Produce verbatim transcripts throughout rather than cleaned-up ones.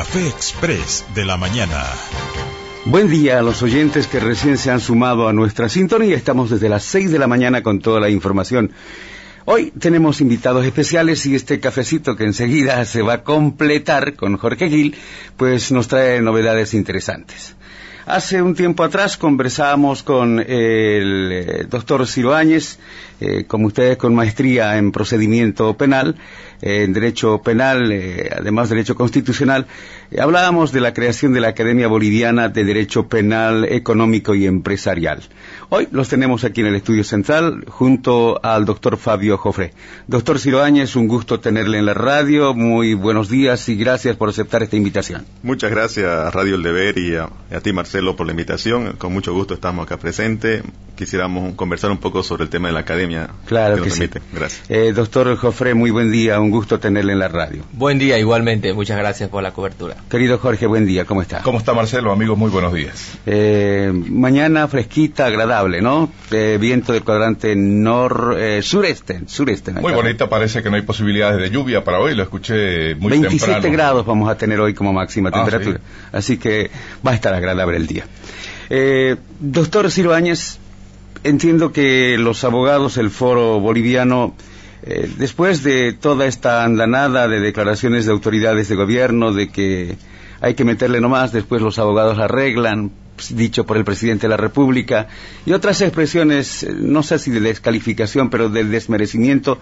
Café Express de la mañana. Buen día a los oyentes que recién se han sumado a nuestra sintonía. Estamos desde las seis de la mañana con toda la información. Hoy tenemos invitados especiales y este cafecito que enseguida se va a completar con Jorge Gil, pues nos trae novedades interesantes. Hace un tiempo atrás conversábamos con el eh, doctor Ciro Áñez, eh, como ustedes con maestría en procedimiento penal, eh, en derecho penal, eh, además derecho constitucional. Eh, hablábamos de la creación de la Academia Boliviana de Derecho Penal, Económico y Empresarial. Hoy los tenemos aquí en el estudio central junto al doctor Fabio Jofré. Doctor Ciro Áñez, un gusto tenerle en la radio. Muy buenos días y gracias por aceptar esta invitación. Muchas gracias a Radio El Deber y a, a ti, Marcelo, por la invitación. Con mucho gusto estamos acá presentes. Quisiéramos conversar un poco sobre el tema de la academia. Claro que, que nos sí. permite. Gracias. Eh, doctor Jofré, muy buen día. Un gusto tenerle en la radio. Buen día, igualmente. Muchas gracias por la cobertura. Querido Jorge, buen día. ¿Cómo está? ¿Cómo está, Marcelo? Amigos, muy buenos días. Eh, mañana fresquita, agradable, ¿no? Eh, viento del cuadrante nor, eh, sureste, sureste. Muy bonita, parece que no hay posibilidades de lluvia para hoy, lo escuché muy veintisiete temprano. veintisiete grados vamos a tener hoy como máxima Ah, temperatura, sí. Así que va a estar agradable el día. Eh, doctor Ciro Áñez, entiendo que los abogados, el foro boliviano, eh, después de toda esta andanada de declaraciones de autoridades de gobierno de que hay que meterle nomás, después los abogados arreglan, dicho por el presidente de la República, y otras expresiones, no sé si de descalificación, pero del desmerecimiento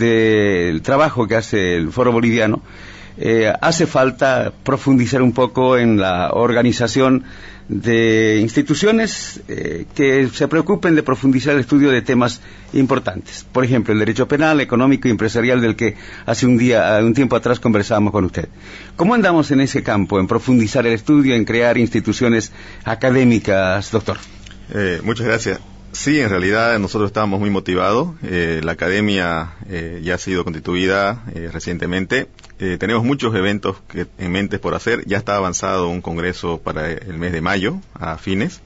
del trabajo que hace el foro boliviano, eh, hace falta profundizar un poco en la organización de instituciones eh, que se preocupen de profundizar el estudio de temas importantes. Por ejemplo, el derecho penal, económico y empresarial del que hace un día, un tiempo atrás conversábamos con usted. ¿Cómo andamos en ese campo, en profundizar el estudio, en crear instituciones académicas, doctor? Eh, muchas gracias. Sí, en realidad nosotros estábamos muy motivados. Eh, la academia eh, ya ha sido constituida eh, recientemente. Eh, tenemos muchos eventos que, en mente por hacer. Ya está avanzado un congreso para el mes de mayo, a fines.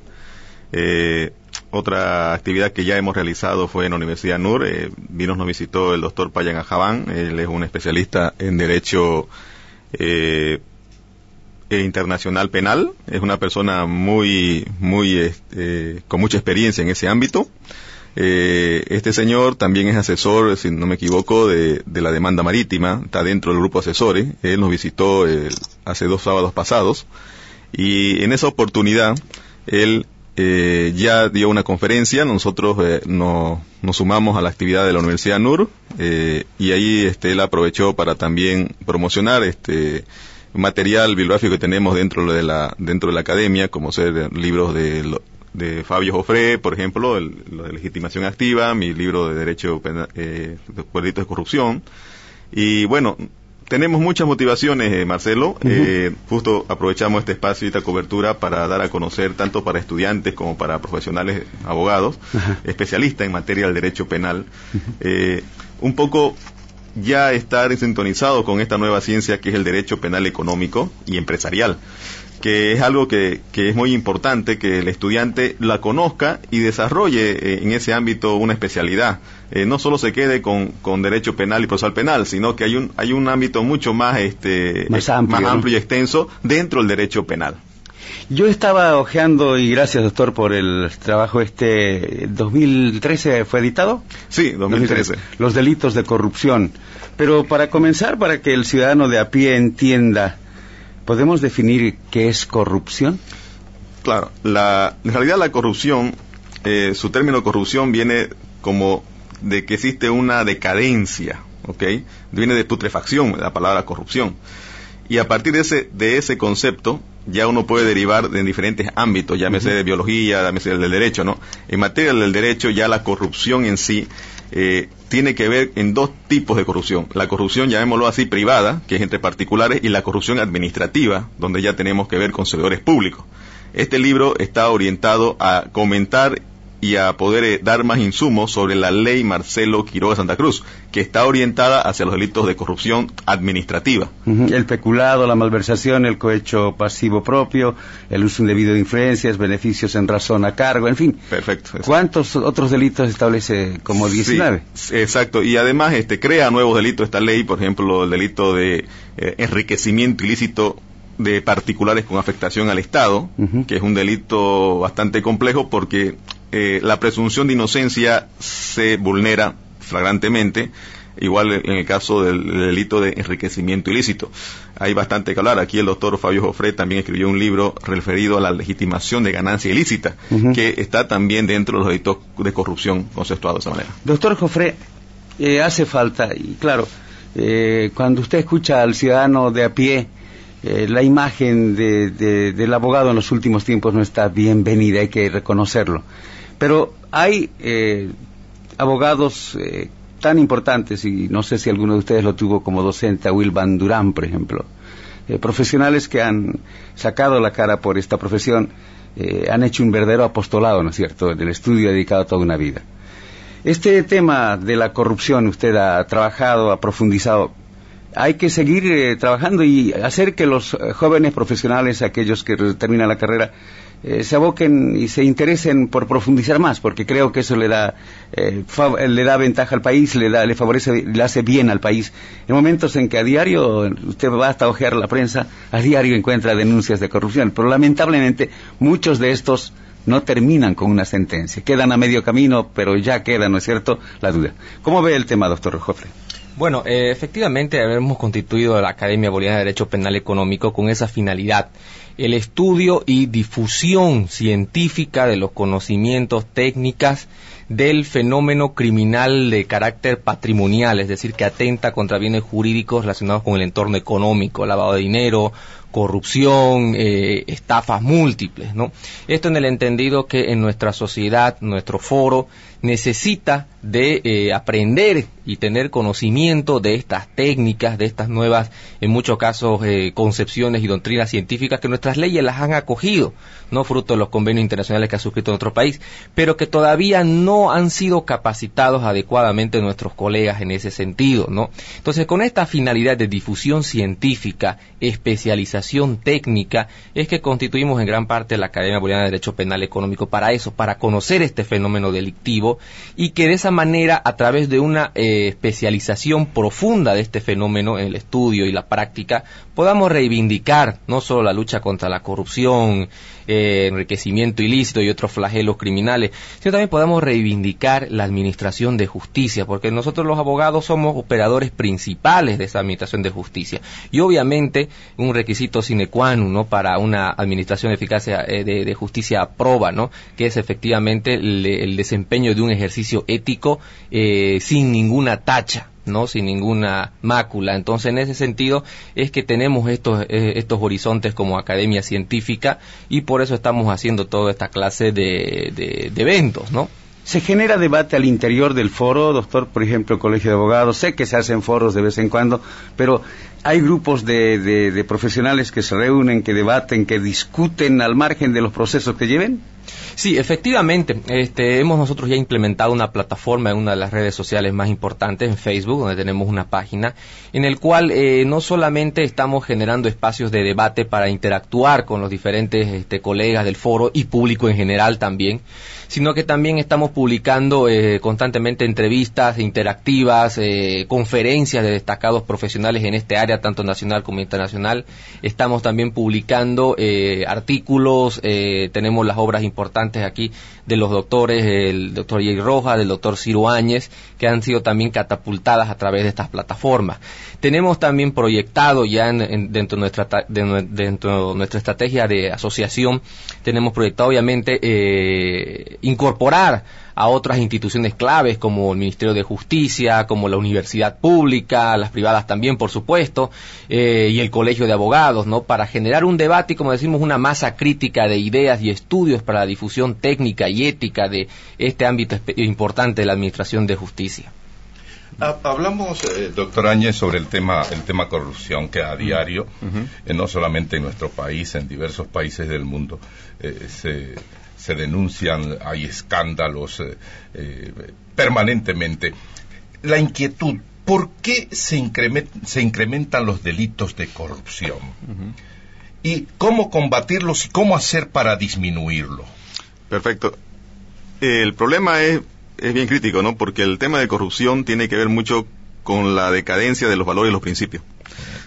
Eh, otra actividad que ya hemos realizado fue en la Universidad N U R. Eh, vino, nos visitó el doctor Payan Ajabán. Él es un especialista en derecho eh, internacional penal. Es una persona muy, muy, este, con mucha experiencia en ese ámbito. Eh, este señor también es asesor, si no me equivoco, de, de la demanda marítima, está dentro del grupo asesores. Él nos visitó eh, hace dos sábados pasados y en esa oportunidad él eh, ya dio una conferencia. Nosotros eh, no, nos sumamos a la actividad de la Universidad N U R eh, y ahí este, él aprovechó para también promocionar este material bibliográfico que tenemos dentro de la dentro de la academia, como ser libros de de Fabio Jofré, por ejemplo, el, lo de legitimación activa, mi libro de derecho penal, eh, de delitos de corrupción. Y bueno, tenemos muchas motivaciones, eh, Marcelo. Uh-huh. Eh, justo aprovechamos este espacio y esta cobertura para dar a conocer, tanto para estudiantes como para profesionales abogados, uh-huh, especialistas en materia del derecho penal, uh-huh, eh, un poco ya estar sintonizado con esta nueva ciencia que es el derecho penal económico y empresarial, que es algo que, que es muy importante que el estudiante la conozca y desarrolle eh, en ese ámbito una especialidad. Eh, no solo se quede con, con derecho penal y procesal penal, sino que hay un hay un ámbito mucho más este más amplio, más amplio ¿no? y extenso dentro del derecho penal. Yo estaba hojeando, y gracias, doctor, por el trabajo este, ¿dos mil trece fue editado? Sí, dos mil trece. Los delitos de corrupción. Pero para comenzar, para que el ciudadano de a pie entienda, ¿podemos definir qué es corrupción? Claro, la, en realidad la corrupción, eh, su término corrupción viene como de que existe una decadencia, ¿ok? Viene de putrefacción, la palabra corrupción. Y a partir de ese, de ese concepto, ya uno puede derivar en diferentes ámbitos, llámese de biología, llámese del derecho, ¿no? En materia del derecho, ya la corrupción en sí eh, tiene que ver en dos tipos de corrupción. La corrupción, llamémoslo así, privada, que es entre particulares, y la corrupción administrativa, donde ya tenemos que ver con servidores públicos. Este libro está orientado a comentar y a poder eh, dar más insumos sobre la ley Marcelo Quiroga Santa Cruz, que está orientada hacia los delitos de corrupción administrativa. Uh-huh. El peculado, la malversación, el cohecho pasivo propio, el uso indebido de influencias, beneficios en razón a cargo, en fin. Perfecto. Eso. ¿Cuántos otros delitos establece como diecinueve? Sí, exacto. Y además este crea nuevos delitos esta ley, por ejemplo, el delito de eh, enriquecimiento ilícito de particulares con afectación al Estado, uh-huh. que es un delito bastante complejo porque eh, la presunción de inocencia se vulnera flagrantemente, igual en el caso del, del delito de enriquecimiento ilícito. Hay bastante que hablar. Aquí el doctor Fabio Jofré también escribió un libro referido a la legitimación de ganancia ilícita, uh-huh. que está también dentro de los delitos de corrupción conceptuados de esa manera. Doctor Jofré, eh, hace falta, y claro, eh, cuando usted escucha al ciudadano de a pie, eh, la imagen de, de, del abogado en los últimos tiempos no está bienvenida, hay que reconocerlo. Pero hay eh, abogados eh, tan importantes, y no sé si alguno de ustedes lo tuvo como docente, a Wilvan Durán, por ejemplo, eh, profesionales que han sacado la cara por esta profesión, eh, han hecho un verdadero apostolado, ¿no es cierto?, del estudio dedicado toda una vida. Este tema de la corrupción, usted ha trabajado, ha profundizado. Hay que seguir eh, trabajando y hacer que los eh, jóvenes profesionales, aquellos que terminan la carrera, eh, se aboquen y se interesen por profundizar más, porque creo que eso le da eh, le da ventaja al país, le da le favorece, le hace bien al país. En momentos en que a diario usted va hasta ojear la prensa, a diario encuentra denuncias de corrupción, pero lamentablemente muchos de estos no terminan con una sentencia, quedan a medio camino, pero ya queda, ¿no es cierto?, la duda. ¿Cómo ve el tema, doctor Jofré? Bueno, eh, efectivamente hemos constituido la Academia Boliviana de Derecho Penal Económico con esa finalidad, el estudio y difusión científica de los conocimientos, técnicas del fenómeno criminal de carácter patrimonial, es decir, que atenta contra bienes jurídicos relacionados con el entorno económico, lavado de dinero, corrupción, eh, estafas múltiples, ¿no? Esto en el entendido que en nuestra sociedad, nuestro foro, necesita de eh, aprender y tener conocimiento de estas técnicas, de estas nuevas, en muchos casos, eh, concepciones y doctrinas científicas que nuestras leyes las han acogido, no fruto de los convenios internacionales que ha suscrito nuestro país, pero que todavía no han sido capacitados adecuadamente nuestros colegas en ese sentido, ¿no? Entonces, con esta finalidad de difusión científica, especialización técnica, es que constituimos en gran parte la Academia Boliviana de Derecho Penal Económico para eso, para conocer este fenómeno delictivo y que de esa manera, a través de una eh, especialización profunda de este fenómeno en el estudio y la práctica, podamos reivindicar no solo la lucha contra la corrupción, eh, enriquecimiento ilícito y otros flagelos criminales, sino también podamos reivindicar la administración de justicia, porque nosotros los abogados somos operadores principales de esa administración de justicia. Y obviamente un requisito sine qua non, ¿no?, para una administración eficaz eh, de, de justicia proba, ¿no?, que es efectivamente el, el desempeño de un ejercicio ético eh, sin ninguna tacha, no sin ninguna mácula. Entonces, en ese sentido es que tenemos estos eh, estos horizontes como academia científica y por eso estamos haciendo toda esta clase de, de, de eventos, ¿no? ¿Se genera debate al interior del foro, doctor? Por ejemplo, el Colegio de Abogados, sé que se hacen foros de vez en cuando, pero ¿hay grupos de, de, de profesionales que se reúnen, que debaten, que discuten al margen de los procesos que lleven? Sí, efectivamente, este, hemos nosotros ya implementado una plataforma en una de las redes sociales más importantes, en Facebook, donde tenemos una página, en el cual eh, no solamente estamos generando espacios de debate para interactuar con los diferentes este, colegas del foro y público en general también, sino que también estamos publicando eh, constantemente entrevistas interactivas, eh, conferencias de destacados profesionales en este área, tanto nacional como internacional. Estamos también publicando eh, artículos, eh, tenemos las obras importantes aquí de los doctores, el doctor Jay Rojas, del doctor Ciro Áñez, que han sido también catapultadas a través de estas plataformas. Tenemos también proyectado ya en, en, dentro, de nuestra, de, dentro de nuestra estrategia de asociación, tenemos proyectado obviamente eh, incorporar a otras instituciones claves como el Ministerio de Justicia, como la Universidad Pública, las privadas también, por supuesto, eh, y el Colegio de Abogados, ¿no?, para generar un debate y, como decimos, una masa crítica de ideas y estudios para la difusión técnica y ética de este ámbito importante de la Administración de Justicia. Hablamos, eh, doctor Áñez, sobre el tema el tema corrupción, que a diario, uh-huh. eh, no solamente en nuestro país, en diversos países del mundo, eh, se, se denuncian, hay escándalos eh, eh, permanentemente. La inquietud, ¿por qué se, increment, se incrementan los delitos de corrupción? Uh-huh. ¿Y cómo combatirlos y cómo hacer para disminuirlo? Perfecto. El problema es es bien crítico, ¿no? Porque el tema de corrupción tiene que ver mucho con la decadencia de los valores y los principios.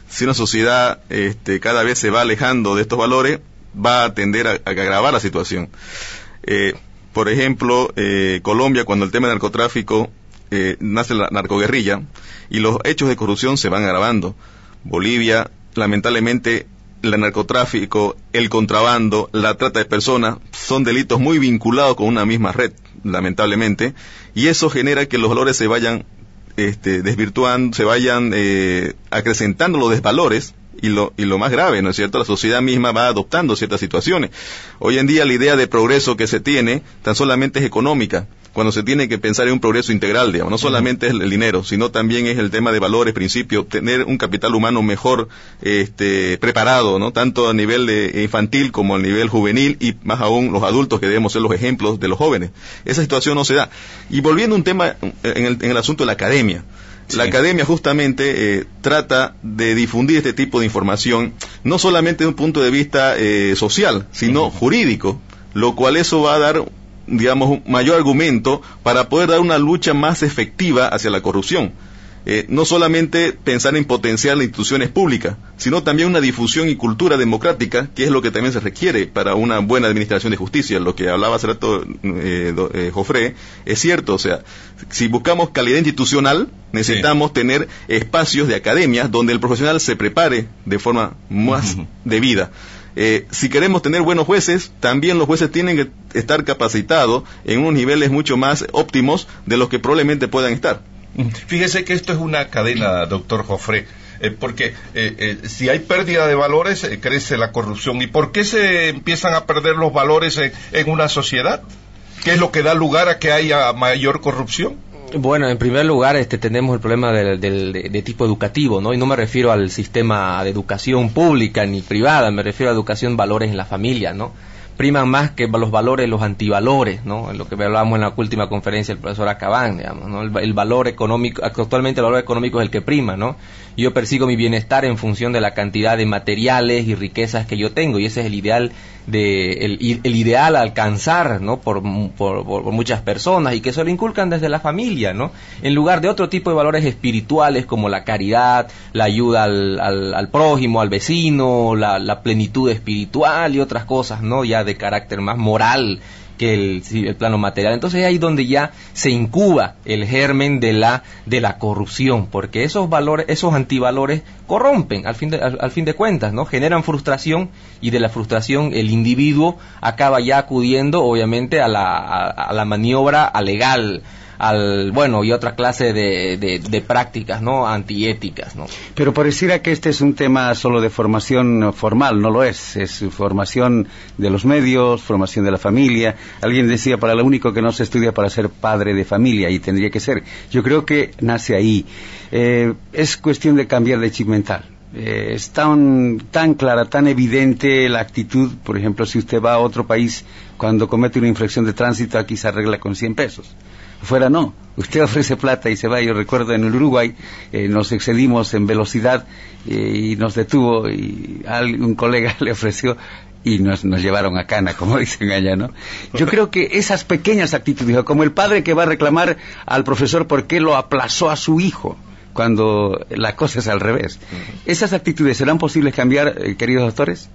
Si una sociedad este, cada vez se va alejando de estos valores, va a tender a, a agravar la situación. Eh, por ejemplo, eh, Colombia, cuando el tema del narcotráfico, eh, nace la narcoguerrilla, y los hechos de corrupción se van agravando. Bolivia, lamentablemente, el narcotráfico, el contrabando, la trata de personas, son delitos muy vinculados con una misma red, lamentablemente, y eso genera que los valores se vayan este, desvirtuando, se vayan eh, acrecentando los desvalores, y lo, y lo más grave, ¿no es cierto?, la sociedad misma va adoptando ciertas situaciones. Hoy en día la idea de progreso que se tiene tan solamente es económica, cuando se tiene que pensar en un progreso integral, digamos, no solamente es el dinero, sino también es el tema de valores, principios, tener un capital humano mejor este, preparado, ¿no?, tanto a nivel de infantil como a nivel juvenil, y más aún los adultos, que debemos ser los ejemplos de los jóvenes. Esa situación no se da. Y volviendo a un tema en el, en el asunto de la academia, sí. La academia justamente eh, trata de difundir este tipo de información, no solamente desde un punto de vista eh, social, sino uh-huh. jurídico, lo cual eso va a dar, digamos, un mayor argumento para poder dar una lucha más efectiva hacia la corrupción. Eh, no solamente pensar en potenciar las instituciones públicas, sino también una difusión y cultura democrática, que es lo que también se requiere para una buena administración de justicia. Lo que hablaba hace rato eh, eh, Jofré, es cierto, o sea, si buscamos calidad institucional, necesitamos sí. tener espacios de academia donde el profesional se prepare de forma más uh-huh. debida. Eh, si queremos tener buenos jueces, también los jueces tienen que estar capacitados en unos niveles mucho más óptimos de los que probablemente puedan estar. Fíjese que esto es una cadena, doctor Jofré, eh, porque eh, eh, si hay pérdida de valores, eh, crece la corrupción. ¿Y por qué se empiezan a perder los valores en, en una sociedad? ¿Qué es lo que da lugar a que haya mayor corrupción? Bueno, en primer lugar, este, tenemos el problema del, del, de, de tipo educativo, ¿no? Y no me refiero al sistema de educación pública ni privada, me refiero a educación, valores en la familia, ¿no? Priman más que los valores, los antivalores, ¿no? En lo que hablábamos en la última conferencia del profesor Acabán, digamos, ¿no? El, el valor económico, actualmente el valor económico es el que prima, ¿no? Yo persigo mi bienestar en función de la cantidad de materiales y riquezas que yo tengo, y ese es el ideal de el, el ideal a alcanzar, ¿no? Por, por, por muchas personas, y que eso lo inculcan desde la familia, ¿no? En lugar de otro tipo de valores espirituales como la caridad, la ayuda al, al, al prójimo, al vecino, la, la plenitud espiritual y otras cosas, ¿no? Ya de carácter más moral que el, el plano material. Entonces es ahí donde ya se incuba el germen de la de la corrupción, porque esos valores, esos antivalores corrompen al fin de, al, al fin de cuentas, ¿no? Generan frustración, y de la frustración el individuo acaba ya acudiendo obviamente a la a, a la maniobra legal, al bueno y otra clase de, de, de prácticas, ¿no? Antiéticas, ¿no? Pero pareciera que este es un tema solo de formación formal, no lo es, es formación de los medios, formación de la familia. Alguien decía, para lo único que no se estudia para ser padre de familia, y tendría que ser. Yo creo que nace ahí. Eh, es cuestión de cambiar de chip mental. Eh, es tan, tan clara, tan evidente la actitud. Por ejemplo, si usted va a otro país, cuando comete una infracción de tránsito, aquí se arregla con cien pesos. Fuera no, usted ofrece plata y se va. Yo recuerdo en el Uruguay eh, nos excedimos en velocidad eh, y nos detuvo, y un colega le ofreció y nos, nos llevaron a cana, como dicen allá, ¿no? Yo creo que esas pequeñas actitudes, como el padre que va a reclamar al profesor por qué lo aplazó a su hijo cuando la cosa es al revés, ¿esas actitudes serán posibles cambiar, eh, queridos doctores?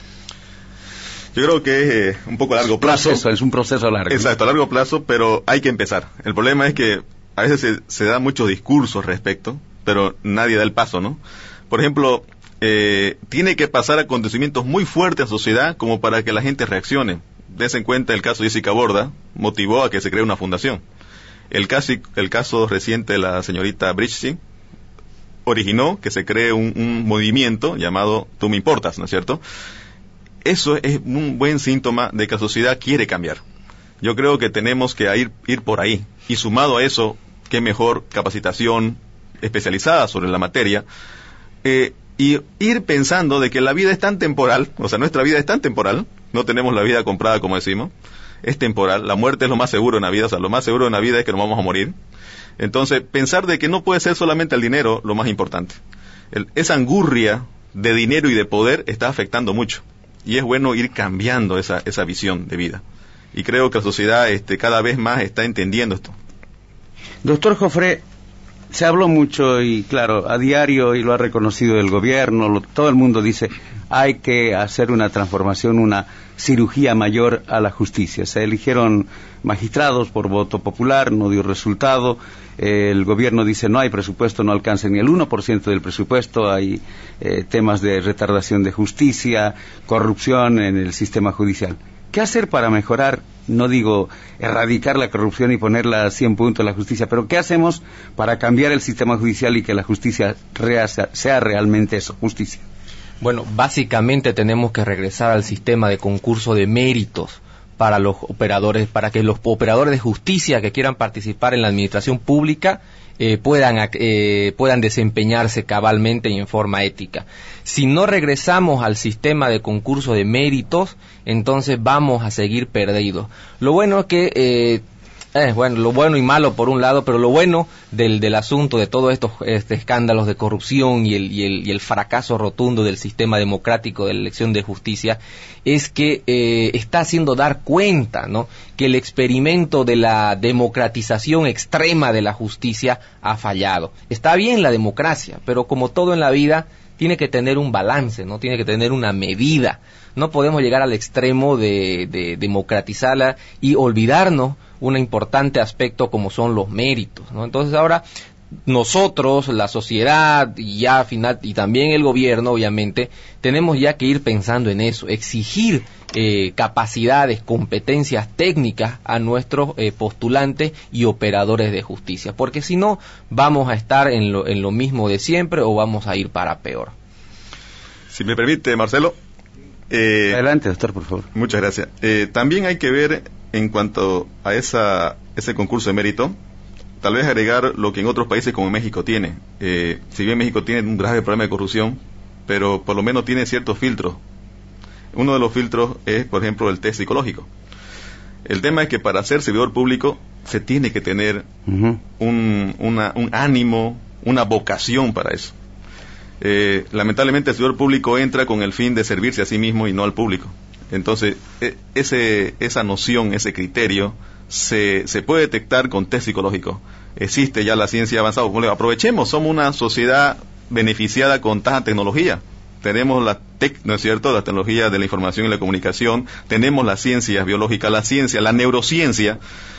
Yo creo que es eh, un poco a largo plazo. Proceso, es un proceso largo. Exacto, a largo plazo, pero hay que empezar. El problema es que a veces se, se da muchos discursos respecto, pero nadie da el paso, ¿no? Por ejemplo, eh, tiene que pasar acontecimientos muy fuertes en la sociedad como para que la gente reaccione. Dense en cuenta el caso de Jessica Borda, motivó a que se cree una fundación. El caso, el caso reciente de la señorita Bridget originó que se cree un, un movimiento llamado Tú me importas, ¿no es cierto? Eso es un buen síntoma de que la sociedad quiere cambiar. Yo creo que tenemos que ir, ir por ahí. Y sumado a eso, qué mejor capacitación especializada sobre la materia. Eh, y ir pensando de que la vida es tan temporal, o sea, nuestra vida es tan temporal, no tenemos la vida comprada, como decimos, es temporal. La muerte es lo más seguro en la vida, o sea, lo más seguro en la vida es que nos vamos a morir. Entonces, pensar de que no puede ser solamente el dinero lo más importante. El, esa angurria de dinero y de poder está afectando mucho. Y es bueno ir cambiando esa, esa visión de vida. Y creo que la sociedad este, cada vez más está entendiendo esto. Doctor Jofré, se habló mucho y claro, a diario, y lo ha reconocido el gobierno, lo, todo el mundo dice, hay que hacer una transformación, una cirugía mayor a la justicia. Se eligieron magistrados por voto popular, no dio resultado. Eh, el gobierno dice no hay presupuesto, no alcanza ni el uno por ciento del presupuesto, hay eh, temas de retardación de justicia, corrupción en el sistema judicial. ¿Qué hacer para mejorar? No digo erradicar la corrupción y ponerla a cien puntos la justicia, pero ¿qué hacemos para cambiar el sistema judicial y que la justicia rea, sea realmente eso, justicia? Bueno, básicamente tenemos que regresar al sistema de concurso de méritos para los operadores, para que los operadores de justicia que quieran participar en la administración pública eh, puedan eh, puedan desempeñarse cabalmente y en forma ética. Si no regresamos al sistema de concurso de méritos, entonces vamos a seguir perdidos. Lo bueno es que eh, Eh, bueno, lo bueno y malo por un lado, pero lo bueno del, del asunto de todos estos este, escándalos de corrupción y el, y, el, y el fracaso rotundo del sistema democrático de la elección de justicia es que eh, está haciendo dar cuenta, ¿no?, que el experimento de la democratización extrema de la justicia ha fallado. Está bien la democracia, pero como todo en la vida tiene que tener un balance, ¿no?, tiene que tener una medida. No podemos llegar al extremo de, de democratizarla y olvidarnos un importante aspecto como son los méritos, ¿no? Entonces ahora nosotros, la sociedad y ya al final y también el gobierno, obviamente, tenemos ya que ir pensando en eso, exigir eh, capacidades, competencias técnicas a nuestros eh, postulantes y operadores de justicia, porque si no vamos a estar en lo, en lo mismo de siempre o vamos a ir para peor. Si me permite, Marcelo. Eh, Adelante, doctor, por favor. Muchas gracias. Eh, también hay que ver en cuanto a esa ese concurso de mérito, tal vez agregar lo que en otros países como México tiene. Eh, si bien México tiene un grave problema de corrupción, pero por lo menos tiene ciertos filtros. Uno de los filtros es, por ejemplo, el test psicológico. El tema es que para ser servidor público se tiene que tener uh-huh. un, una, un ánimo, una vocación para eso. Eh, lamentablemente el servidor público entra con el fin de servirse a sí mismo y no al público. Entonces, eh, ese, esa noción, ese criterio, se, se puede detectar con test psicológico. Existe ya la ciencia avanzada. Aprovechemos, somos una sociedad beneficiada con tanta tecnología. Tenemos la tec, ¿no es cierto?, la tecnología de la información y la comunicación, tenemos las ciencias biológicas, la ciencia, la neurociencia,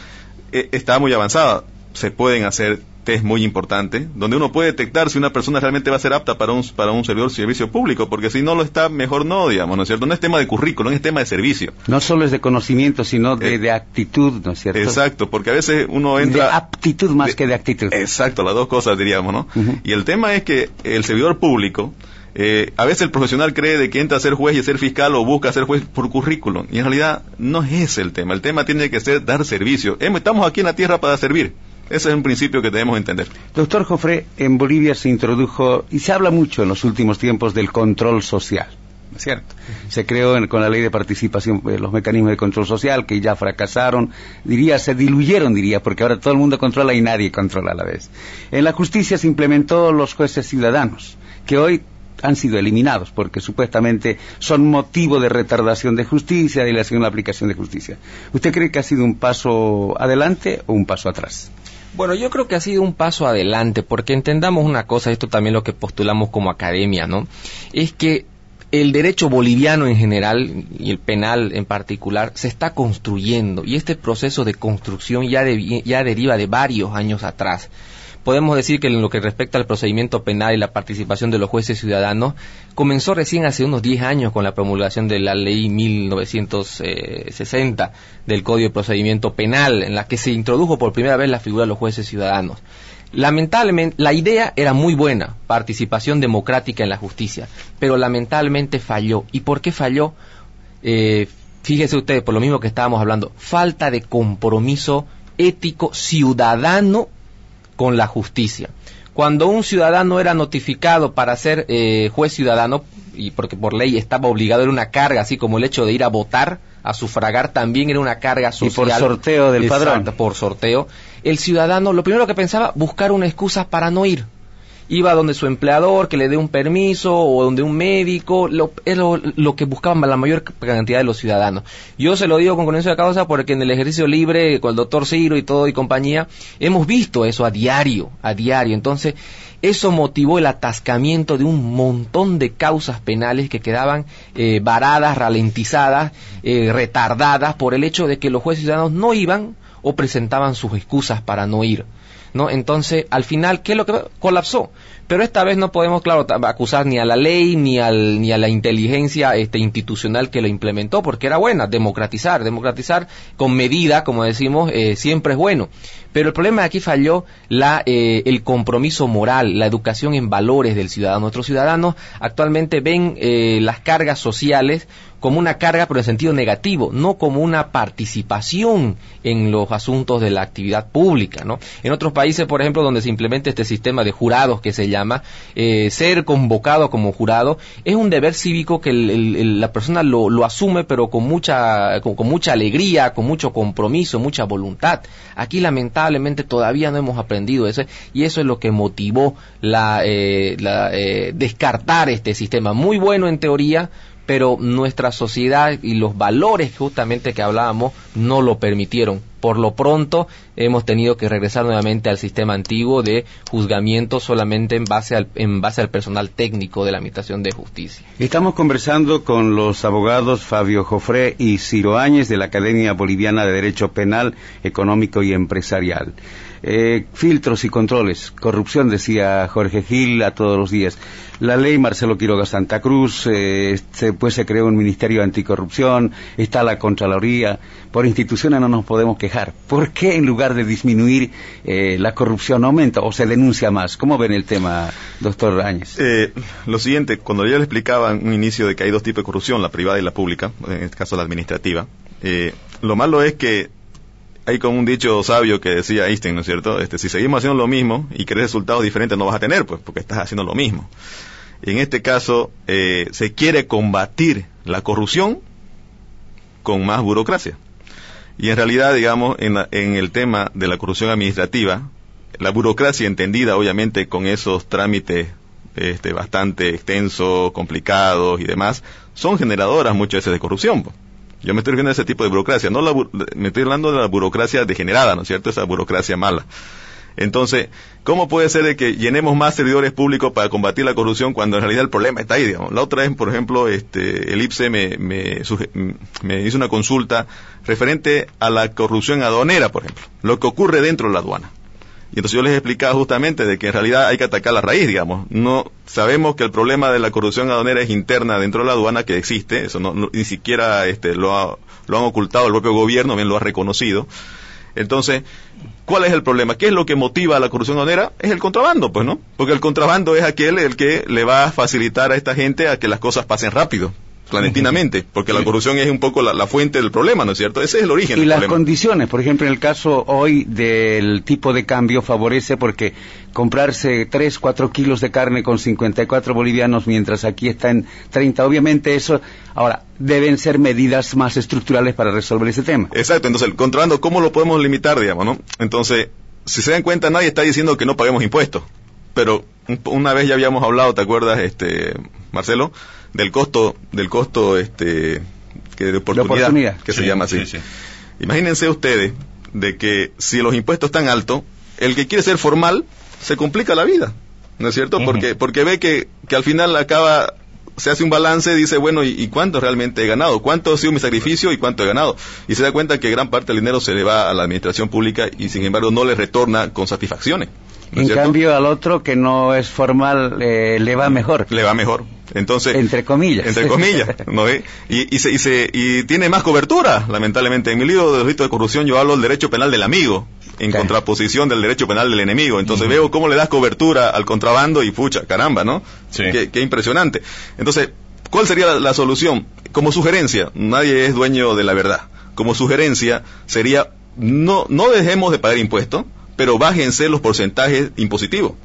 eh, está muy avanzada. Se pueden hacer test muy importante, donde uno puede detectar si una persona realmente va a ser apta para un para un servidor servicio público, porque si no lo está, mejor no, digamos, ¿no es cierto? No es tema de currículum, es tema de servicio. No solo es de conocimiento, sino de, eh, de actitud, ¿no es cierto? Exacto, porque a veces uno entra... De aptitud más de, que de actitud. Exacto, las dos cosas diríamos, ¿no? Uh-huh. Y el tema es que el servidor público, eh, a veces el profesional cree de que entra a ser juez y a ser fiscal o busca ser juez por currículum, y en realidad no es ese el tema. El tema tiene que ser dar servicio. Estamos aquí en la tierra para servir. Ese es un principio que debemos entender. Doctor Jofré, en Bolivia se introdujo, y se habla mucho en los últimos tiempos, del control social, ¿no es cierto? Se creó en, con la ley de participación, eh, los mecanismos de control social, que ya fracasaron, diría, se diluyeron, diría, porque ahora todo el mundo controla y nadie controla a la vez. En la justicia se implementó los jueces ciudadanos, que hoy han sido eliminados, porque supuestamente son motivo de retardación de justicia, dilación en la aplicación de justicia. ¿Usted cree que ha sido un paso adelante o un paso atrás? Bueno, yo creo que ha sido un paso adelante, porque entendamos una cosa, esto también lo que postulamos como academia, ¿no? Es que el derecho boliviano en general, y el penal en particular, se está construyendo, y este proceso de construcción ya, de, ya deriva de varios años atrás. Podemos decir que en lo que respecta al procedimiento penal y la participación de los jueces ciudadanos, comenzó recién hace unos diez años con la promulgación de la ley mil novecientos sesenta del Código de Procedimiento Penal, en la que se introdujo por primera vez la figura de los jueces ciudadanos. Lamentablemente, la idea era muy buena, participación democrática en la justicia, pero lamentablemente falló. ¿Y por qué falló? Eh, fíjese usted, por lo mismo que estábamos hablando, falta de compromiso ético ciudadano con la justicia. Cuando un ciudadano era notificado para ser eh, juez ciudadano, y porque por ley estaba obligado, era una carga, así como el hecho de ir a votar, a sufragar, también era una carga social. Y por sorteo del Exacto, padrón. por sorteo. El ciudadano, lo primero que pensaba, buscar una excusa para no ir. iba donde su empleador, que le dé un permiso, o donde un médico, lo, es lo, lo que buscaban la mayor cantidad de los ciudadanos. Yo se lo digo con conocimiento de causa porque en el ejercicio libre, con el doctor Ciro y todo y compañía, hemos visto eso a diario, a diario. Entonces, eso motivó el atascamiento de un montón de causas penales que quedaban eh, varadas, ralentizadas, eh, retardadas por el hecho de que los jueces ciudadanos no iban o presentaban sus excusas para no ir, ¿no? Entonces, al final, ¿qué es lo que colapsó? Pero esta vez no podemos, claro, acusar ni a la ley ni al ni a la inteligencia este, institucional que lo implementó, porque era buena, democratizar, democratizar con medida, como decimos, eh, siempre es bueno. Pero el problema de aquí falló la eh, el compromiso moral, la educación en valores del ciudadano. Nuestros ciudadanos actualmente ven eh, las cargas sociales como una carga, pero en sentido negativo, no como una participación en los asuntos de la actividad pública, ¿no? En otros países, por ejemplo, donde se implementa este sistema de jurados que se llama, eh, ser convocado como jurado es un deber cívico que el, el, el, la persona lo, lo asume, pero con mucha, con, con mucha alegría, con mucho compromiso, mucha voluntad. Aquí, lamentablemente, todavía no hemos aprendido eso, y eso es lo que motivó la, eh, la eh, descartar este sistema. Muy bueno en teoría, pero nuestra sociedad y los valores justamente que hablábamos no lo permitieron. Por lo pronto hemos tenido que regresar nuevamente al sistema antiguo de juzgamiento solamente en base al, en base al personal técnico de la Administración de Justicia. Estamos conversando con los abogados Fabio Jofré y Ciro Áñez de la Academia Boliviana de Derecho Penal, Económico y Empresarial. Eh, filtros y controles, corrupción, decía Jorge Gil a todos los días. La ley Marcelo Quiroga Santa Cruz, eh, después se creó un Ministerio Anticorrupción, está la Contraloría. Por instituciones no nos podemos quejar. ¿Por qué en lugar de disminuir eh, la corrupción aumenta o se denuncia más? ¿Cómo ven el tema, doctor Áñez? Eh, lo siguiente, cuando yo le explicaba en un inicio de que hay dos tipos de corrupción, la privada y la pública, en este caso la administrativa, eh, lo malo es que hay como un dicho sabio que decía Einstein, ¿no es cierto? Este, si seguimos haciendo lo mismo y querés resultados diferentes no vas a tener, pues, porque estás haciendo lo mismo. En este caso, eh, se quiere combatir la corrupción con más burocracia. Y en realidad, digamos, en, la, en el tema de la corrupción administrativa, la burocracia entendida, obviamente, con esos trámites este, bastante extensos, complicados y demás, son generadoras muchas veces de corrupción, pues. Yo me estoy refiriendo a ese tipo de burocracia, no la, me estoy hablando de la burocracia degenerada, ¿no es cierto? Esa burocracia mala. Entonces, ¿cómo puede ser de que llenemos más servidores públicos para combatir la corrupción cuando en realidad el problema está ahí, digamos? La otra vez, por ejemplo, este, el I P S E me, me, suge, me hizo una consulta referente a la corrupción aduanera, por ejemplo, lo que ocurre dentro de la aduana. Y entonces yo les explicaba justamente de que en realidad hay que atacar la raíz, digamos. No sabemos que el problema de la corrupción aduanera es interna dentro de la aduana, que existe, eso no, no, ni siquiera este, lo, ha, lo han ocultado el propio gobierno, bien lo ha reconocido. Entonces, ¿cuál es el problema? ¿Qué es lo que motiva a la corrupción aduanera? Es el contrabando, pues, ¿no? Porque el contrabando es aquel el que le va a facilitar a esta gente a que las cosas pasen rápido, clandestinamente, porque la corrupción es un poco la, la fuente del problema, ¿no es cierto? Ese es el origen y del las problema. Condiciones, por ejemplo, en el caso hoy del tipo de cambio favorece porque comprarse tres, cuatro kilos de carne con cincuenta y cuatro bolivianos, mientras aquí está en treinta, obviamente eso, ahora, deben ser medidas más estructurales para resolver ese tema. Exacto, entonces el contrabando, ¿cómo lo podemos limitar, digamos, no? Entonces, si se dan cuenta, nadie está diciendo que no paguemos impuestos, pero una vez ya habíamos hablado, ¿te acuerdas, este, Marcelo? del costo del costo este que de oportunidad, oportunidad. que sí, se llama así. Sí, sí. Imagínense ustedes de que si los impuestos están altos, el que quiere ser formal se complica la vida, ¿no es cierto? Uh-huh. Porque porque ve que que al final acaba se hace un balance y dice, bueno, ¿y, ¿y cuánto realmente he ganado? ¿Cuánto ha sido mi sacrificio y cuánto he ganado? Y se da cuenta que gran parte del dinero se le va a la administración pública y sin embargo no le retorna con satisfacciones. ¿No en cierto? Cambio al otro que no es formal eh, le va mejor. Le va mejor. Entonces, entre comillas. Entre comillas, ¿no? y, y, se, y, se, y tiene más cobertura, lamentablemente. En mi libro de delito de corrupción yo hablo del derecho penal del amigo, en claro. contraposición del derecho penal del enemigo. Entonces uh-huh. veo cómo le das cobertura al contrabando y pucha, caramba, ¿no? Sí. Qué, qué impresionante. Entonces, ¿cuál sería la, la solución? Como sugerencia, nadie es dueño de la verdad. Como sugerencia sería, no, no dejemos de pagar impuestos, pero bájense los porcentajes impositivos.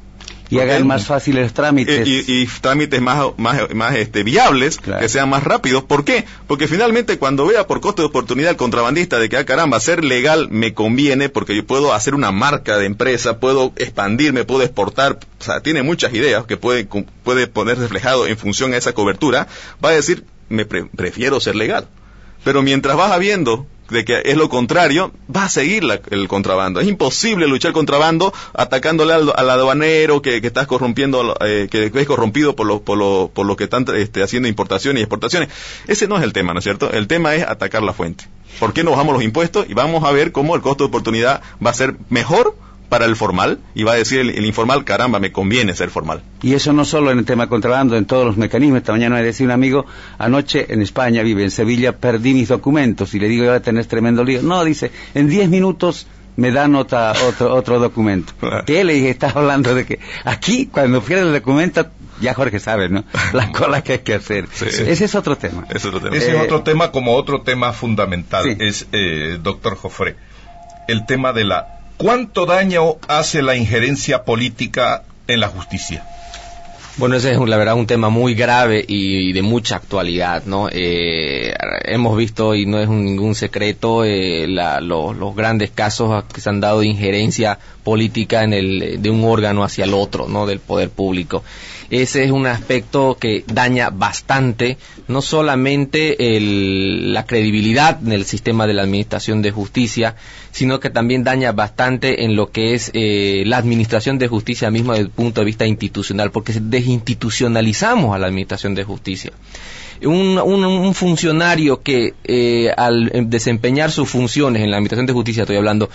Y hagan más fáciles los trámites. Y, y, y trámites más, más, más este, viables, claro. Que sean más rápidos. ¿Por qué? Porque finalmente cuando vea por costo de oportunidad el contrabandista de que, ah, caramba, ser legal me conviene porque yo puedo hacer una marca de empresa, puedo expandirme, puedo exportar, o sea, tiene muchas ideas que puede, puede poner reflejado en función a esa cobertura, va a decir, me pre prefiero ser legal. Pero mientras vas viendo de que es lo contrario, va a seguir la, el contrabando. Es imposible luchar contrabando atacándole al, al aduanero que, que estás corrompiendo, eh, que es corrompido por lo, por lo, por lo que están este, haciendo importaciones y exportaciones. Ese no es el tema, ¿no es cierto? El tema es atacar la fuente. ¿Por qué no bajamos los impuestos? Y vamos a ver cómo el costo de oportunidad va a ser mejor para el formal, y va a decir el, el informal, caramba, me conviene ser formal. Y eso no solo en el tema contrabando, en todos los mecanismos. Esta mañana me decía un amigo, anoche en España, vive en Sevilla, perdí mis documentos, y le digo, ya tenés tremendo lío. No, dice, en diez minutos me dan otra, otro, otro documento. ¿Qué? Le dije, estás hablando de que aquí, cuando pierdes el documento, ya Jorge sabe, ¿no? Las colas que hay que hacer. Sí, sí. Ese es otro tema. Es otro tema. Ese eh, es otro tema, como otro tema fundamental, sí. es, eh, doctor Jofré, el tema de la... ¿Cuánto daño hace la injerencia política en la justicia? Bueno, ese es la verdad un tema muy grave y de mucha actualidad, ¿no? Eh, hemos visto, y no es un, ningún secreto, eh, la, los, los grandes casos que se han dado de injerencia política en el, de un órgano hacia el otro, ¿no? Del poder público. Ese es un aspecto que daña bastante, no solamente el, la credibilidad en el sistema de la administración de justicia, sino que también daña bastante en lo que es eh, la administración de justicia misma desde el punto de vista institucional, porque desinstitucionalizamos a la administración de justicia. Un, un, un funcionario que eh, al desempeñar sus funciones en la administración de justicia, estoy hablando,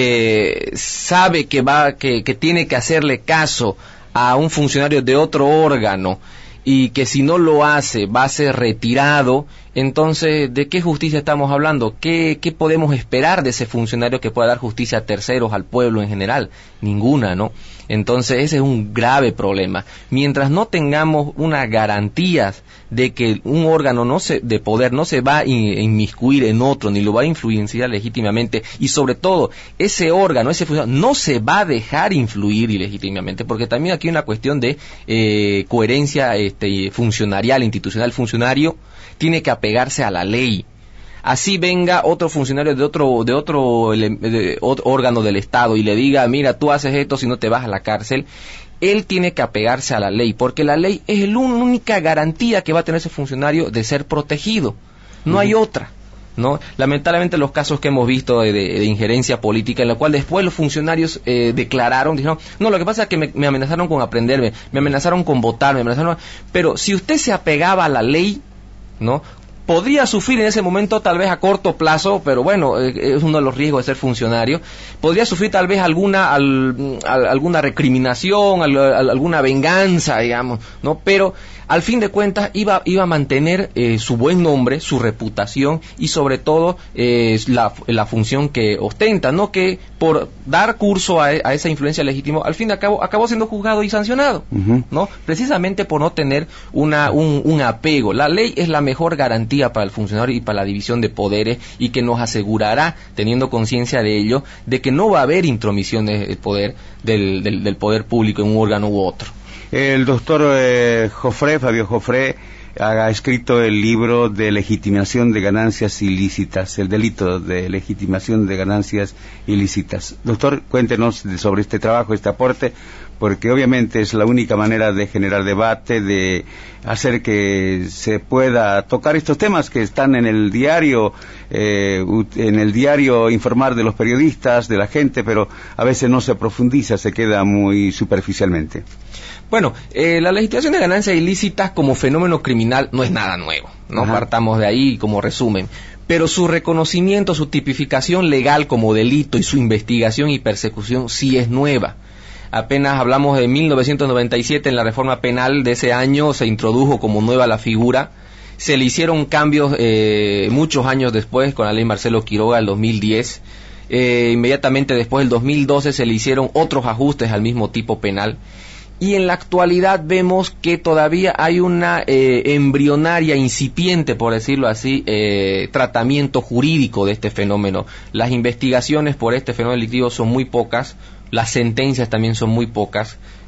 eh, sabe que va, que, que tiene que hacerle caso a un funcionario de otro órgano y que si no lo hace va a ser retirado, entonces ¿de qué justicia estamos hablando? ¿Qué, qué podemos esperar de ese funcionario que pueda dar justicia a terceros, al pueblo en general? Ninguna, ¿no? Entonces ese es un grave problema. Mientras no tengamos unas garantías de que un órgano no se, de poder no se va a inmiscuir en otro, ni lo va a influenciar legítimamente, y sobre todo, ese órgano, ese funcionario, no se va a dejar influir ilegítimamente, porque también aquí hay una cuestión de eh, coherencia este, funcionarial, institucional. El funcionario tiene que apegarse a la ley. Así venga otro funcionario de otro de otro, de otro órgano del Estado y le diga, mira, tú haces esto si no te vas a la cárcel, él tiene que apegarse a la ley, porque la ley es la única garantía que va a tener ese funcionario de ser protegido. No uh-huh. hay otra, ¿no? Lamentablemente los casos que hemos visto de, de, de injerencia política, en la cual después los funcionarios eh, declararon, dijeron, no, lo que pasa es que me, me amenazaron con aprenderme, me amenazaron con votar, me amenazaron, pero si usted se apegaba a la ley, ¿no?, podría sufrir en ese momento tal vez a corto plazo, pero bueno, eh, es uno de los riesgos de ser funcionario, podría sufrir tal vez alguna al, al, alguna recriminación, al, al, alguna venganza, digamos, ¿no? Pero al fin de cuentas iba, iba a mantener eh, su buen nombre, su reputación y sobre todo eh, la, la función que ostenta, ¿no? Que por dar curso a, a esa influencia legítima, al fin de cabo acabó siendo juzgado y sancionado, uh-huh. ¿no? Precisamente por no tener una, un, un apego. La ley es la mejor garantía para el funcionario y para la división de poderes, y que nos asegurará, teniendo conciencia de ello, de que no va a haber intromisiones del poder, del, del, del poder público en un órgano u otro. El doctor eh, Jofré, Fabio Jofré, ha escrito el libro de legitimación de ganancias ilícitas, el delito de legitimación de ganancias ilícitas. Doctor, cuéntenos sobre este trabajo, este aporte, porque obviamente es la única manera de generar debate, de hacer que se pueda tocar estos temas que están en el diario, eh, en el diario informar de los periodistas, de la gente, pero a veces no se profundiza, se queda muy superficialmente. Bueno, eh, la legitimación de ganancias ilícitas como fenómeno criminal no es nada nuevo, no Ajá. partamos de ahí como resumen, pero su reconocimiento, su tipificación legal como delito y su investigación y persecución sí es nueva. Apenas hablamos de mil novecientos noventa y siete, en la reforma penal de ese año se introdujo como nueva la figura, se le hicieron cambios eh, muchos años después con la ley Marcelo Quiroga del dos mil diez, eh, inmediatamente después del dos mil doce se le hicieron otros ajustes al mismo tipo penal. Y en la actualidad vemos que todavía hay una eh, embrionaria, incipiente, por decirlo así, eh, tratamiento jurídico de este fenómeno. Las investigaciones por este fenómeno delictivo son muy pocas, las sentencias también son muy pocas.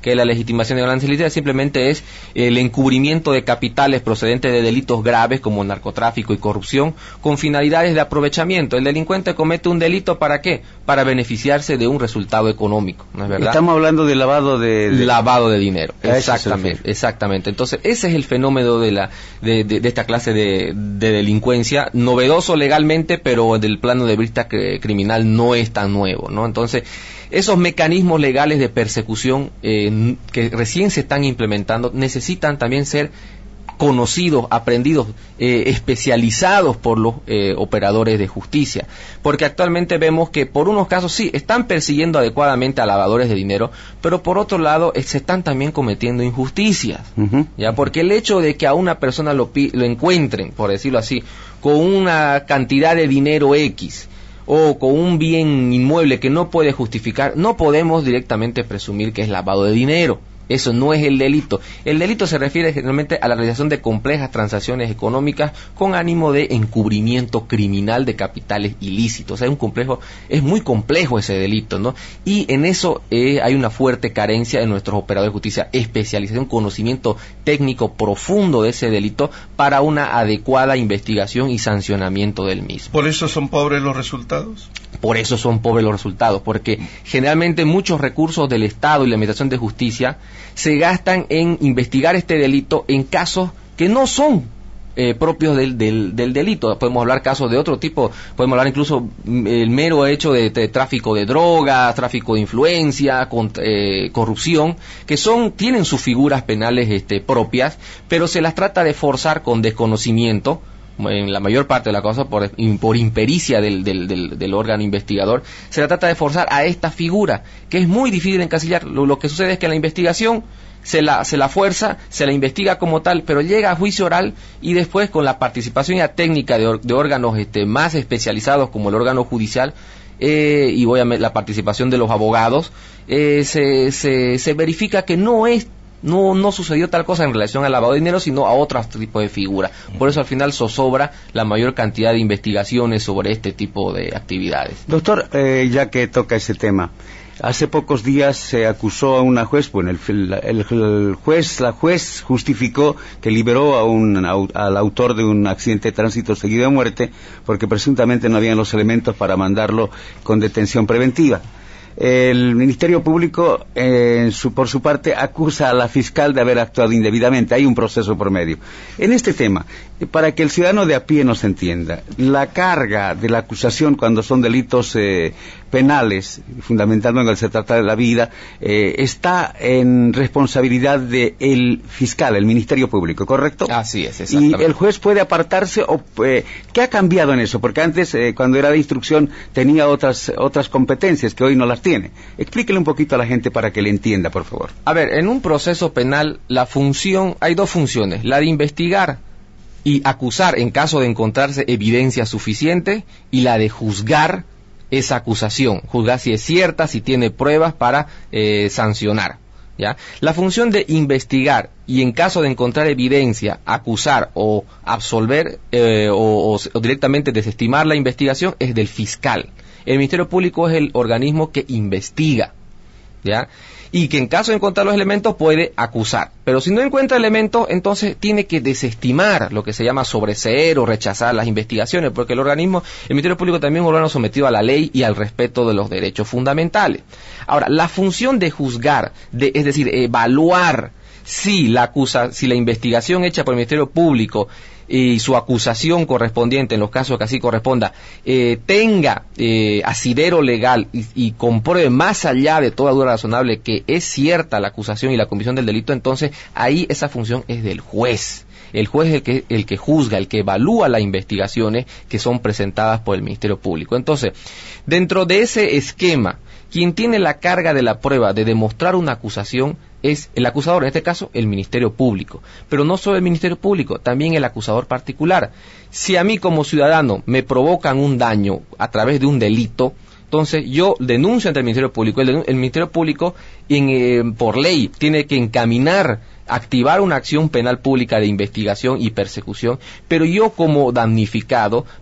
que la legitimación de ganancias ilícitas simplemente es el encubrimiento de capitales procedentes de delitos graves como narcotráfico y corrupción con finalidades de aprovechamiento. El delincuente comete un delito ¿para qué? Para beneficiarse de un resultado económico, ¿no es verdad? Estamos hablando de lavado de... de... Lavado de dinero, exactamente, exactamente. Entonces, ese es el fenómeno de la de, de, de esta clase de, de delincuencia, novedoso legalmente, pero del plano de vista criminal no es tan nuevo, ¿no? Entonces, esos mecanismos legales de persecución eh, que recién se están implementando necesitan también ser conocidos, aprendidos, eh, especializados por los eh, operadores de justicia, porque actualmente vemos que por unos casos sí, están persiguiendo adecuadamente a lavadores de dinero, pero por otro lado eh, se están también cometiendo injusticias, uh-huh. ya porque el hecho de que a una persona lo, pi- lo encuentren, por decirlo así, con una cantidad de dinero X, o con un bien inmueble que no puede justificar, no podemos directamente presumir que es lavado de dinero. Eso no es el delito. El delito se refiere generalmente a la realización de complejas transacciones económicas con ánimo de encubrimiento criminal de capitales ilícitos. O sea, es un complejo, es muy complejo ese delito, ¿no? Y en eso eh, hay una fuerte carencia de nuestros operadores de justicia, especialización, conocimiento técnico profundo de ese delito para una adecuada investigación y sancionamiento del mismo. ¿Por eso son pobres los resultados? Por eso son pobres los resultados, porque generalmente muchos recursos del Estado y la Administración de Justicia se gastan en investigar este delito en casos que no son eh, propios del, del, del delito. Podemos hablar casos de otro tipo, podemos hablar incluso mm, el mero hecho de, de tráfico de drogas, tráfico de influencia, con, eh, corrupción, que son tienen sus figuras penales este, propias, pero se las trata de forzar con desconocimiento, en la mayor parte de la cosa por, por impericia del, del, del, del órgano investigador. Se la trata de forzar a esta figura, que es muy difícil de encasillar. Lo, lo que sucede es que la investigación se la, se la fuerza, se la investiga como tal, pero llega a juicio oral y después con la participación ya técnica de, de órganos este, más especializados como el órgano judicial, eh, y obviamente la participación de los abogados, eh, se, se, se verifica que no es No, no sucedió tal cosa en relación al lavado de dinero, sino a otro tipo de figura. Por eso al final zozobra la mayor cantidad de investigaciones sobre este tipo de actividades. Doctor, eh, ya que toca ese tema, hace pocos días se acusó a una juez, bueno, el, el, el juez, la juez justificó que liberó a un, a, al autor de un accidente de tránsito seguido de muerte, porque presuntamente no habían los elementos para mandarlo con detención preventiva. El Ministerio Público, eh, su, por su parte, acusa a la fiscal de haber actuado indebidamente. Hay un proceso por medio. En este tema, para que el ciudadano de a pie nos entienda, la carga de la acusación cuando son delitos eh, penales, fundamentando en el se trata de la vida, eh, está en responsabilidad del fiscal, el Ministerio Público, ¿correcto? Así es, exactamente. Y el juez puede apartarse, o eh, ¿qué ha cambiado en eso? Porque antes, eh, cuando era de instrucción, tenía otras otras competencias que hoy no las tiene. Explíquele un poquito a la gente para que le entienda, por favor. A ver, en un proceso penal, la función, hay dos funciones, la de investigar y acusar en caso de encontrarse evidencia suficiente, y la de juzgar esa acusación, juzgar si es cierta, si tiene pruebas para eh, sancionar, ¿ya? La función de investigar y en caso de encontrar evidencia, acusar o absolver eh, o, o, o directamente desestimar la investigación es del fiscal. El Ministerio Público es el organismo que investiga, ¿ya? Y que en caso de encontrar los elementos puede acusar. Pero si no encuentra elementos, entonces tiene que desestimar, lo que se llama sobreseer o rechazar las investigaciones, porque el organismo, el Ministerio Público también es un órgano sometido a la ley y al respeto de los derechos fundamentales. Ahora, la función de juzgar, de, es decir, evaluar si la acusa, si la investigación hecha por el Ministerio Público y su acusación correspondiente, en los casos que así corresponda, eh, tenga eh, asidero legal y, y compruebe más allá de toda duda razonable que es cierta la acusación y la comisión del delito, entonces ahí esa función es del juez. El juez es el que, el que juzga, el que evalúa las investigaciones que son presentadas por el Ministerio Público. Entonces, dentro de ese esquema, quien tiene la carga de la prueba de demostrar una acusación es el acusador, en este caso el Ministerio Público, pero no solo el Ministerio Público, también el acusador particular. Si a mí como ciudadano me provocan un daño a través de un delito, entonces yo denuncio ante el Ministerio Público. El, el Ministerio Público, en, eh, por ley, tiene que encaminar, activar una acción penal pública de investigación y persecución, pero yo como damnificado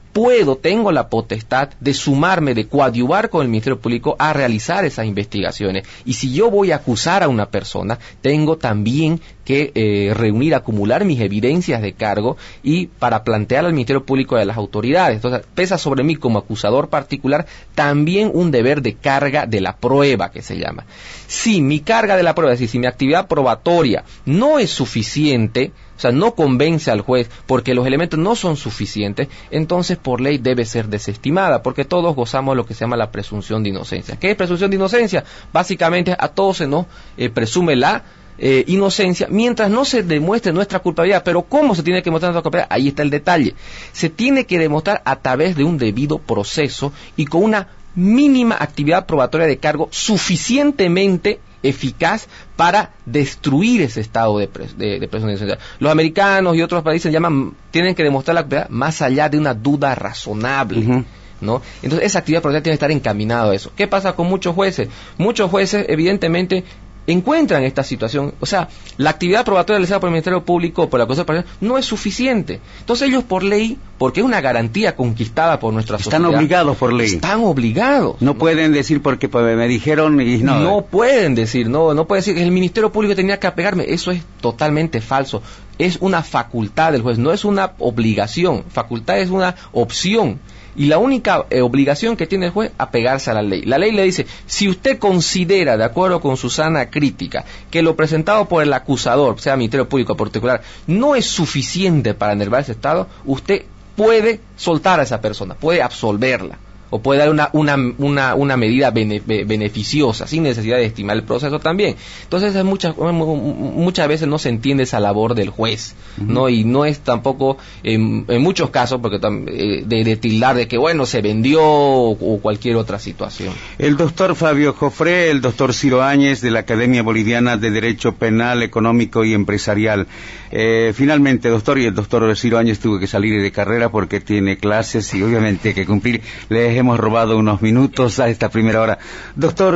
puedo, tengo la potestad de sumarme, de coadyuvar con el Ministerio Público a realizar esas investigaciones. Y si yo voy a acusar a una persona, tengo también que eh, reunir, acumular mis evidencias de cargo y para plantear al Ministerio Público y a las autoridades. Entonces, pesa sobre mí como acusador particular también un deber de carga de la prueba, que se llama. Si mi carga de la prueba, es decir, si mi actividad probatoria no es suficiente, o sea, no convence al juez porque los elementos no son suficientes, entonces por ley debe ser desestimada, porque todos gozamos de lo que se llama la presunción de inocencia. ¿Qué es presunción de inocencia? Básicamente a todos se nos eh, presume la eh, inocencia mientras no se demuestre nuestra culpabilidad. Pero ¿cómo se tiene que demostrar nuestra culpabilidad? Ahí está el detalle. Se tiene que demostrar a través de un debido proceso y con una mínima actividad probatoria de cargo suficientemente eficaz para destruir ese estado de, pres de, de presunción de inocencia. Los americanos y otros países llaman, tienen que demostrar la culpabilidad más allá de una duda razonable. Uh-huh. ¿No? Entonces esa actividad probatoria tiene que estar encaminada a eso. ¿Qué pasa con muchos jueces? Muchos jueces evidentemente encuentran esta situación, o sea, la actividad probatoria realizada por el Ministerio Público o por la Cosa Penal no es suficiente. Entonces ellos por ley, porque es una garantía conquistada por nuestra sociedad, están obligados por ley. Están obligados. No, no pueden decir porque pues, me dijeron y no. No pueden decir, no, no pueden decir que el Ministerio Público tenía que apegarme. Eso es totalmente falso. Es una facultad del juez, no es una obligación. Facultad es una opción. Y la única eh, obligación que tiene el juez, apegarse a la ley. La ley le dice, si usted considera, de acuerdo con su sana crítica, que lo presentado por el acusador, sea Ministerio Público en particular, no es suficiente para enervar ese estado, usted puede soltar a esa persona, puede absolverla. O puede dar una, una, una, una medida bene, beneficiosa, sin necesidad de estimar el proceso también. Entonces, muchas, muchas veces no se entiende esa labor del juez, uh-huh. ¿no? Y no es tampoco, en, en muchos casos, porque de, de tildar de que, bueno, se vendió o, o cualquier otra situación. El doctor Fabio Jofré, el doctor Ciro Áñez, de la Academia Boliviana de Derecho Penal, Económico y Empresarial. Eh, finalmente, doctor, y el doctor Ciro Áñez tuvo que salir de carrera porque tiene clases y obviamente hay que cumplir. Les hemos robado unos minutos a esta primera hora. Doctor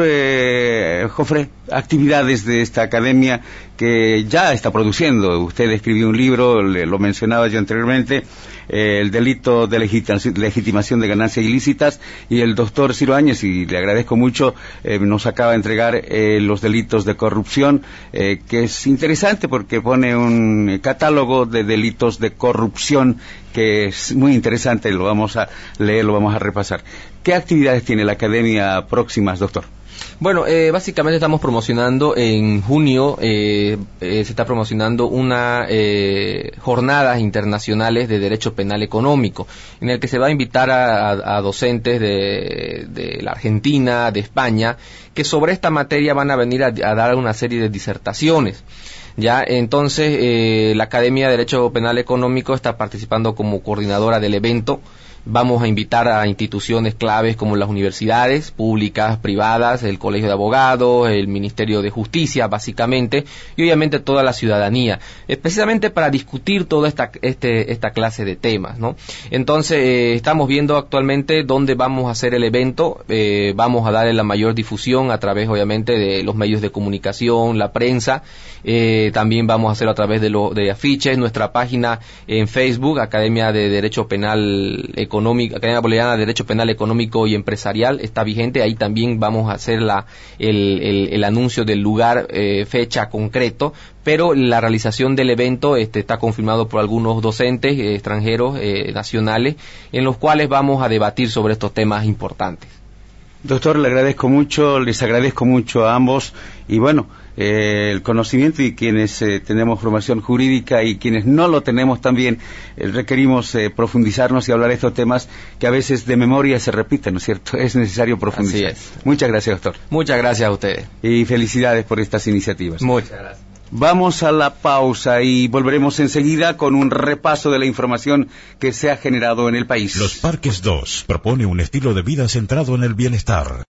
eh, Jofré, actividades de esta academia que ya está produciendo. Usted escribió un libro, le, lo mencionaba yo anteriormente, eh, el delito de legitimación, legitimación de ganancias ilícitas, y el doctor Ciro Áñez, y le agradezco mucho, eh, nos acaba de entregar eh, los delitos de corrupción, eh, que es interesante porque pone un catálogo de delitos de corrupción que es muy interesante, lo vamos a leer, lo vamos a repasar. ¿Qué actividades tiene la academia próximas, doctor? Bueno, eh, básicamente estamos promocionando en junio, eh, eh, se está promocionando una eh, jornadas internacionales de derecho penal económico, en el que se va a invitar a, a, a docentes de, de la Argentina, de España, que sobre esta materia van a venir a, a dar una serie de disertaciones. Ya, entonces, eh, la Academia de Derecho Penal Económico está participando como coordinadora del evento. Vamos a invitar a instituciones claves como las universidades públicas, privadas, el Colegio de Abogados, el Ministerio de Justicia, básicamente, y obviamente toda la ciudadanía, eh, precisamente para discutir toda esta, este, esta clase de temas, ¿no? Entonces, eh, estamos viendo actualmente dónde vamos a hacer el evento. Eh, vamos a darle la mayor difusión a través, obviamente, de los medios de comunicación, la prensa. Eh, también vamos a hacerlo a través de, lo, de afiches, nuestra página en Facebook, Academia de Derecho Penal Económico, Academia Boliviana de Derecho Penal Económico y Empresarial, está vigente. Ahí también vamos a hacer la, el, el, el anuncio del lugar, eh, fecha concreto, pero la realización del evento este, está confirmado por algunos docentes eh, extranjeros, eh, nacionales, en los cuales vamos a debatir sobre estos temas importantes. Doctor, le agradezco mucho, les agradezco mucho a ambos, y bueno, eh, el conocimiento, y quienes eh, tenemos formación jurídica y quienes no lo tenemos también, eh, requerimos eh, profundizarnos y hablar de estos temas que a veces de memoria se repiten, ¿no es cierto? Es necesario profundizar. Así es. Muchas gracias, doctor. Muchas gracias a ustedes. Y felicidades por estas iniciativas. Muchas gracias. Vamos a la pausa y volveremos enseguida con un repaso de la información que se ha generado en el país. Los Parques dos propone un estilo de vida centrado en el bienestar.